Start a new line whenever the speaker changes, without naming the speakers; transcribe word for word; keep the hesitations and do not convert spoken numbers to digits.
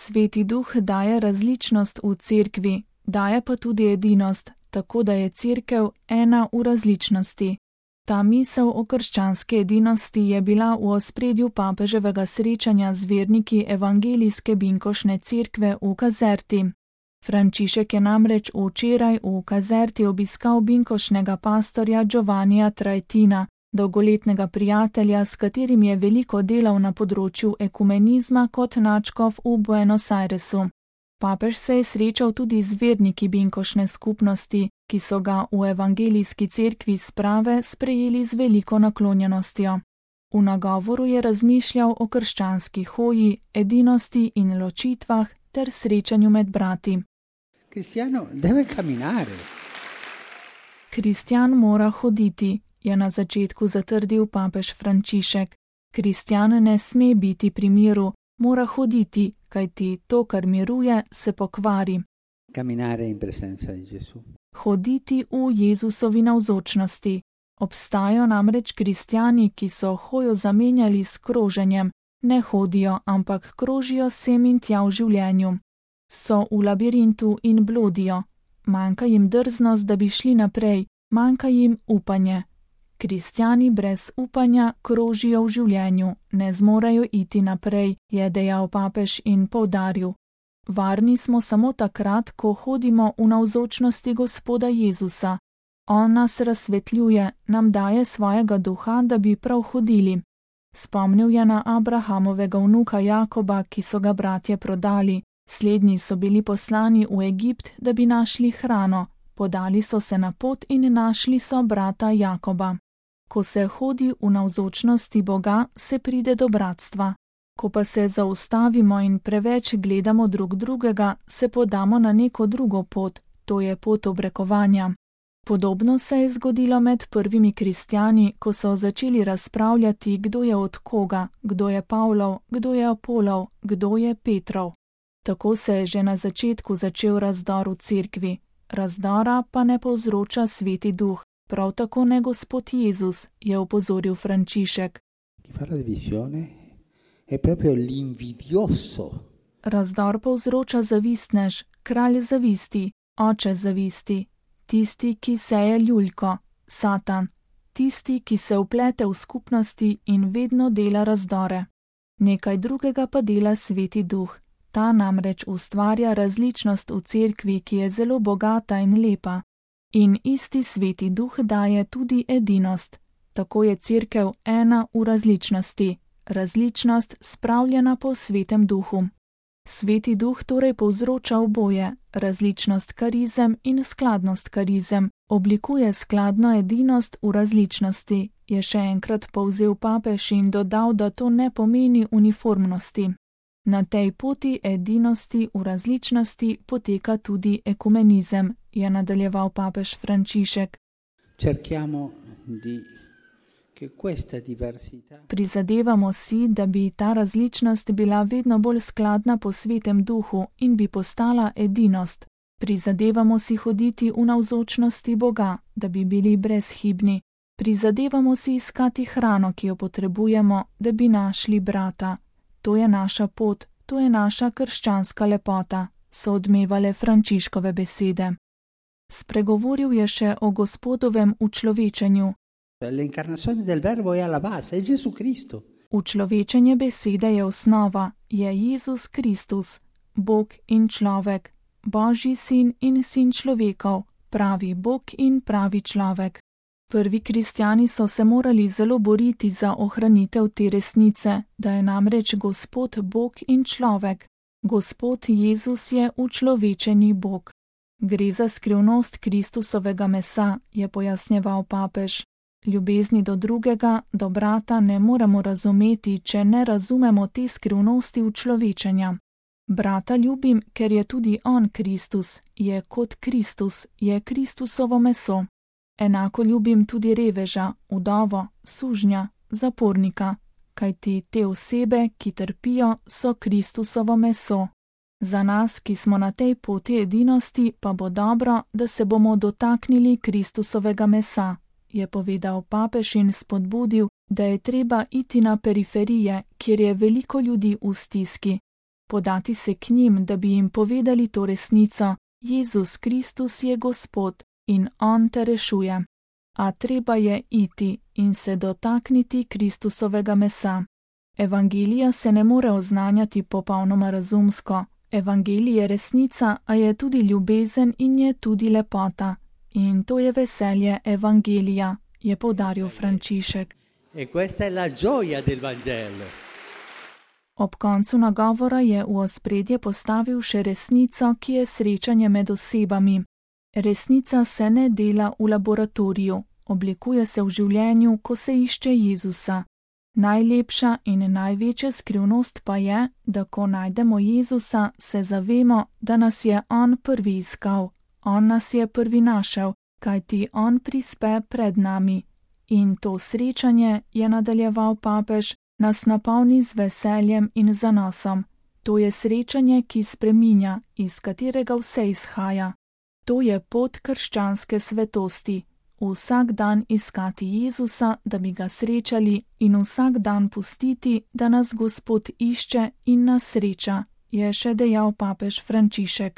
Sveti Duh daje različnost v cerkvi, daje pa tudi edinost, tako da je cerkev ena v različnosti. Ta misel o krščanski edinosti je bila v ospredju papeževega srečanja z verniki evangelijske Binkošne cerkve v Kazerti. Frančišek je namreč včeraj v Kazerti obiskal binkošnega pastorja Giovannija Traetina, dolgoletnega prijatelja, s katerim je veliko delal na področju ekumenizma kot nadškof v Buenos Airesu. Papež se je srečal tudi z verniki binkošne skupnosti, ki so ga v evangelijski cerkvi sprave sprejeli z veliko naklonjenostjo. V nagovoru je razmišljal o krščanski hoji, edinosti in ločitvah ter srečanju med brati.
Cristiano deve camminare.
Kristjan mora hoditi, je na začetku zatrdil papež Frančišek. Kristjan ne sme biti pri miru, mora hoditi, kajti to, kar miruje, se pokvari.
Camminare in presenza di Gesù.
Hoditi v Jezusovi navzočnosti. Obstajajo namreč kristjani, ki so hojo zamenjali s kroženjem, ne hodijo, ampak krožijo sem in tja v življenju. So v labirintu in blodijo. Manjka jim drznost, da bi šli naprej, manjka jim upanje. Kristjani brez upanja krožijo v življenju, ne zmorejo iti naprej, je dejal papež in poudaril. Varni smo samo takrat, ko hodimo v navzočnosti Gospoda Jezusa. On nas razsvetljuje, nam daje svojega duha, da bi prav hodili. Spomnil je na Abrahamovega vnuka Jakoba, ki so ga bratje prodali. Slednji so bili poslani v Egipt, da bi našli hrano. Podali so se na pot in našli so brata Jakoba. Ko se hodi v navzočnosti Boga, se pride do bratstva. Ko pa se zaustavimo in preveč gledamo drug drugega, se podamo na neko drugo pot, to je pot obrekovanja. Podobno se je zgodilo med prvimi kristjani, ko so začeli razpravljati, kdo je od koga, kdo je Pavlov, kdo je Apolov, kdo je Petrov. Tako se je že na začetku začel razdor v cerkvi. Razdora pa ne povzroča Sveti Duh, prav tako ne Gospod Jezus, je opozoril Frančišek. Razdor povzroča zavistnež, kralj zavisti, oče zavisti, tisti, ki seje ljuljko, Satan, tisti, ki se vplete v skupnosti in vedno dela razdore. Nekaj drugega pa dela Sveti Duh. Ta namreč ustvarja različnost v cerkvi, ki je zelo bogata in lepa. In isti Sveti Duh daje tudi edinost. Tako je cerkev ena v različnosti, različnost spravljena po Svetem Duhu. Sveti Duh torej povzroča oboje, različnost karizem in skladnost karizem, oblikuje skladno edinost v različnosti, je še enkrat povzel papež in dodal, da to ne pomeni uniformnosti. Na tej poti edinosti v različnosti poteka tudi ekumenizem, je nadaljeval papež Frančišek. Prizadevamo si, da bi ta različnost bila vedno bolj skladna po Svetem Duhu in bi postala edinost. Prizadevamo si hoditi v navzočnosti Boga, da bi bili brezhibni. Prizadevamo si iskati hrano, ki jo potrebujemo, da bi našli brata. To je naša pot, to je naša krščanska lepota, so odmevale Frančiškove besede. Spregovoril je še o Gospodovem učlovečenju. Učlovečenje besede je osnova, je Jezus Kristus, Bog in človek, Božji sin in sin človekov, pravi Bog in pravi človek. Prvi kristjani so se morali zelo boriti za ohranitev te resnice, da je namreč Gospod Bog in človek. Gospod Jezus je učlovečeni Bog. Gre za skrivnost Kristusovega mesa, je pojasnjeval papež. Ljubezni do drugega, do brata ne moremo razumeti, če ne razumemo te skrivnosti učlovečenja. Brata ljubim, ker je tudi on Kristus, je kot Kristus, je Kristusovo meso. Enako ljubim tudi reveža, vdovo, sužnja, zapornika, kajti te osebe, ki trpijo, so Kristusovo meso. Za nas, ki smo na tej poti edinosti, pa bo dobro, da se bomo dotaknili Kristusovega mesa, je povedal papež in spodbudil, da je treba iti na periferije, kjer je veliko ljudi v stiski. podati se k njim, da bi jim povedali to resnico. Jezus Kristus je Gospod in On te rešuje. A treba je iti in se dotakniti Kristusovega mesa. Evangelija se ne more oznanjati popolnoma razumsko. Evangelij je resnica, a je tudi ljubezen in je tudi lepota. In to je veselje Evangelija, je poudaril Frančišek.
E questa è la gioia del Vangelo.
Ob koncu nagovora je v ospredje postavil še resnico, ki je srečanje med osebami. Resnica se ne dela v laboratoriju, oblikuje se v življenju, ko se išče Jezusa. Najlepša in največja skrivnost pa je, da ko najdemo Jezusa, se zavemo, da nas je On prvi iskal. On nas je prvi našel, kajti On prispe pred nami. In to srečanje, je nadaljeval papež, nas napolni z veseljem in zanosom. To je srečanje, ki spreminja, iz katerega vse izhaja. To je pot krščanske svetosti. Vsak dan iskati Jezusa, da bi ga srečali, in vsak dan pustiti, da nas Gospod išče in nas sreča, je še dejal papež Frančišek.